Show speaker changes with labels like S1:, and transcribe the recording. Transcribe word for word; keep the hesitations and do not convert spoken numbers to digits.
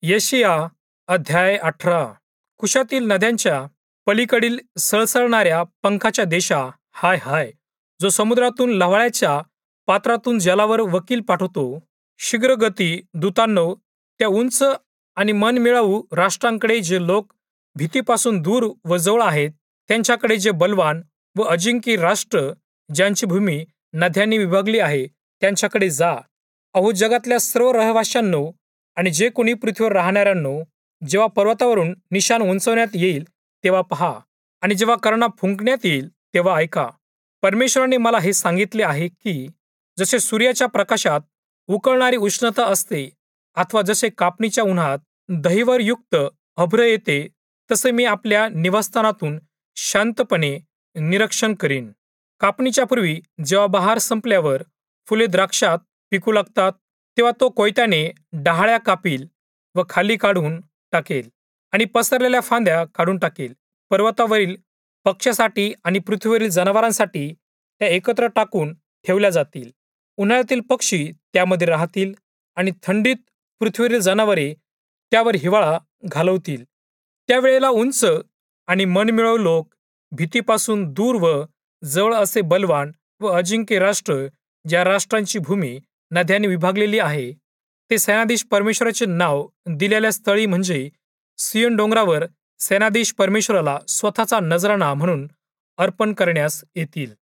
S1: येशिया अध्याय अठरा. कुशातील नद्यांच्या पलीकडील सळसळणाऱ्या पंखाच्या देशा, हाय हाय, जो समुद्रातून लव्हाळ्याच्या पात्रातून जलावर वकील पाठवतो. शीघ्रगती दूतांनो, त्या उंच आणि मनमिळावू राष्ट्रांकडे जे लोक भीतीपासून दूर व जवळ आहेत, त्यांच्याकडे जे बलवान व अजिंक्य राष्ट्र ज्यांची भूमी नद्यांनी विभागली आहे, त्यांच्याकडे जा. अहो जगातल्या सर्व रहिवाशांनो आणि जे कोणी पृथ्वीवर राहणाऱ्यांनो, जेव्हा पर्वतावरून निशाण उंचवण्यात येईल तेव्हा पहा, आणि जेव्हा कर्णा फुंकण्यात येईल तेव्हा ऐका. परमेश्वराने मला हे सांगितले आहे की जसे सूर्याच्या प्रकाशात उकळणारी उष्णता असते, अथवा जसे कापणीच्या उन्हात दहीवर युक्त अभ्र येते, तसे मी आपल्या निवासस्थानातून शांतपणे निरीक्षण करीन. कापणीच्या पूर्वी जेव्हा बहार संपल्यावर फुले द्राक्षात पिकू लागतात, तेव्हा तो कोयत्याने डहाळ्या कापील व खाली काढून टाकेल आणि पसरलेल्या फांद्या काढून टाकेल. पर्वतावरील पक्ष्यासाठी आणि पृथ्वीवरील जनावरांसाठी त्या एकत्र टाकून ठेवल्या जातील. उन्हाळ्यातील पक्षी त्यामध्ये राहतील आणि थंडीत पृथ्वीवरील जनावरे त्यावर हिवाळा घालवतील. त्यावेळेला उंच आणि मनमिळावू लोक, भीतीपासून दूर व जवळ असे बलवान व अजिंक्य राष्ट्र, ज्या राष्ट्रांची भूमी नद्यांनी विभागलेली आहे, ते सेनाधीश परमेश्वराचे नाव दिलेल्या स्थळी म्हणजे सियोन डोंगरावर सेनाधीश परमेश्वराला स्वतःचा नजराणा म्हणून अर्पण करण्यास येतील.